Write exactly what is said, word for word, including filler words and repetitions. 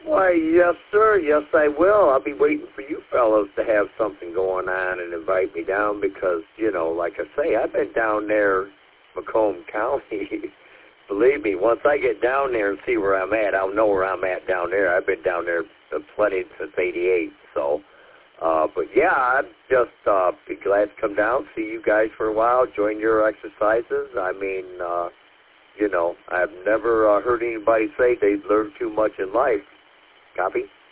Why, yes, sir. Yes, I will. I'll be waiting for you fellows to have something going on and invite me down because, you know, like I say, I've been down there, Macomb County. Believe me, once I get down there and see where I'm at, I'll know where I'm at down there. I've been down there plenty since eighty-eight, so. Uh, but, yeah, I'd just uh, be glad to come down, see you guys for a while, join your exercises. I mean, uh, you know, I've never uh, heard anybody say they've learned too much in life. Copy?